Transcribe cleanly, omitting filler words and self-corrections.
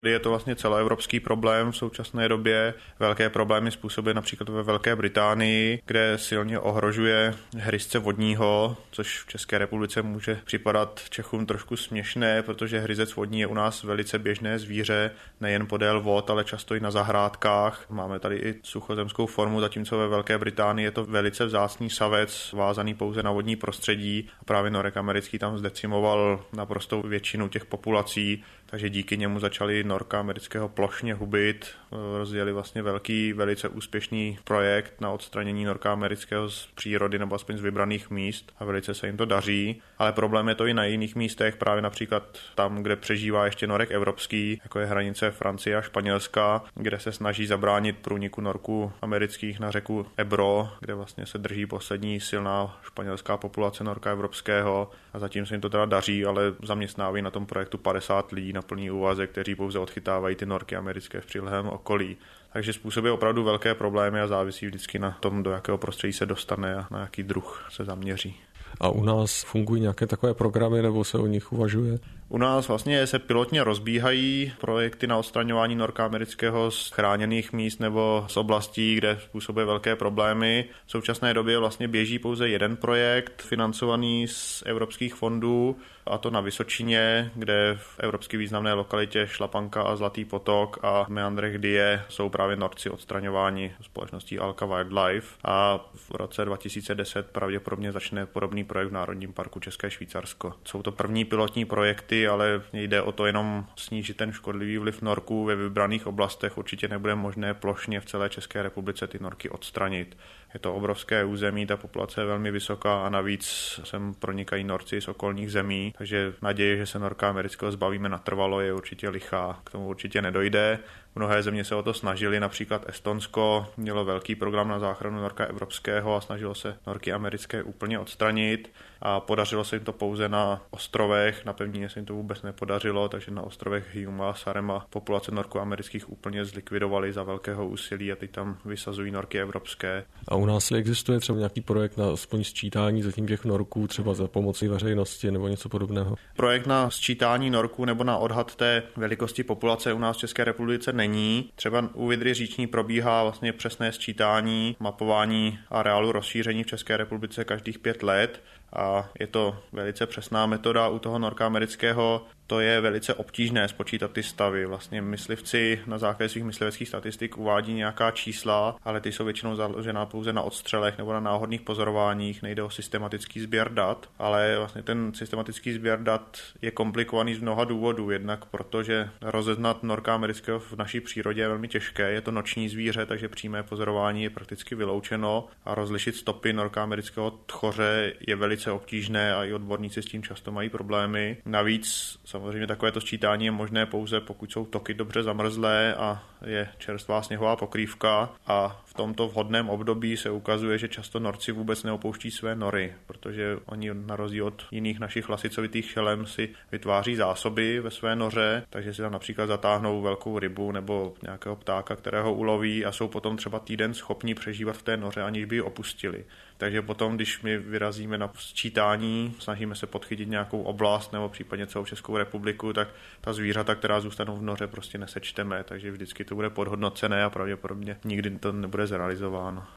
Je to vlastně celoevropský problém v současné době. Velké problémy způsobuje například ve Velké Británii, kde silně ohrožuje hryzce vodního, což v České republice může připadat Čechům trošku směšné, protože hryzec vodní je u nás velice běžné zvíře, nejen podél vod, ale často i na zahrádkách. Máme tady i suchozemskou formu, zatímco ve Velké Británii je to velice vzácný savec, vázaný pouze na vodní prostředí. A právě norek americký tam zdecimoval naprostou většinu těch populací, takže díky němu začali norka amerického plošně hubit. Rozjeli vlastně velký, velice úspěšný projekt na odstranění norka amerického z přírody nebo aspoň z vybraných míst a velice se jim to daří. Ale problém je to i na jiných místech, právě například tam, kde přežívá ještě norek evropský, jako je hranice Francie a Španělska, kde se snaží zabránit průniku norků amerických na řeku Ebro, kde vlastně se drží poslední silná španělská populace norka evropského a zatím se jim to teda daří, ale zaměstnávají na tom projektu 50 lidí na plný úvazek, kteří pouze odchytávají ty norky americké v přilehlém okolí. Takže způsobuje opravdu velké problémy a závisí vždycky na tom, do jakého prostředí se dostane a na jaký druh se zaměří. A u nás fungují nějaké takové programy, nebo se o nich uvažuje? U nás vlastně se pilotně rozbíhají projekty na odstraňování norka amerického z chráněných míst nebo z oblastí, kde způsobuje velké problémy. V současné době vlastně běží pouze jeden projekt financovaný z evropských fondů, a to na Vysočině, kde v evropsky významné lokalitě Šlapanka a Zlatý potok a v meandrech Dyje jsou právě norci odstraňováni společností Alka Wildlife a v roce 2010 pravděpodobně začne podobný projekt v Národním parku České Švýcarsko. Jsou to první pilotní projekty, ale jde o to jenom snížit ten škodlivý vliv norků ve vybraných oblastech. Určitě nebude možné plošně v celé České republice ty norky odstranit. Je to obrovské území, ta populace je velmi vysoká a navíc sem pronikají norci z okolních zemí, takže naděje, že se norka amerického zbavíme natrvalo, je určitě lichá. K tomu určitě nedojde. Mnohé země se o to snažili, například Estonsko mělo velký program na záchranu norka evropského a snažilo se norky americké úplně odstranit a podařilo se jim to pouze na ostrovech, na pevnině se jim to vůbec nepodařilo, takže na ostrovech Hiiumaa a Saaremaa populace norků amerických úplně zlikvidovali za velkého úsilí a teď tam vysazují norky evropské. A u nás existuje třeba nějaký projekt na aspoň sčítání zatím těch norků, třeba za pomoci veřejnosti nebo něco podobného? Projekt na sčítání norků nebo na odhad té velikosti populace u nás v České republice není. Třeba u Vydry říční probíhá vlastně přesné sčítání, mapování areálu rozšíření v České republice každých 5 let a je to velice přesná metoda. U toho norka amerického to je velice obtížné spočítat ty stavy. Vlastně myslivci na základě svých mysliveckých statistik uvádí nějaká čísla, ale ty jsou většinou založená pouze na odstřelech nebo na náhodných pozorováních, nejde o systematický sběr dat, ale vlastně ten systematický sběr dat je komplikovaný z mnoha důvodů, jednak protože rozeznat norka amerického v naší přírodě je velmi těžké, je to noční zvíře, takže přímé pozorování je prakticky vyloučeno a rozlišit stopy norka amerického tchoře je velice obtížné a i odborníci s tím často mají problémy. Navíc samozřejmě takovéto sčítání je možné pouze, pokud jsou toky dobře zamrzlé a je čerstvá sněhová pokrývka a v tomto vhodném období se ukazuje, že často norci vůbec neopouští své nory, protože oni na rozdíl od jiných našich lasicovitých šelem si vytváří zásoby ve své noře, takže si tam například zatáhnou velkou rybu nebo nějakého ptáka, kterého uloví a jsou potom třeba týden schopni přežívat v té noře, aniž by ji opustili. Takže potom, když my vyrazíme na sčítání, snažíme se podchytit nějakou oblast nebo případně celou Českou republiku, tak ta zvířata, která zůstanou v noře, prostě nesečteme, takže vždycky to bude podhodnocené a pravděpodobně nikdy to nebude zrealizováno.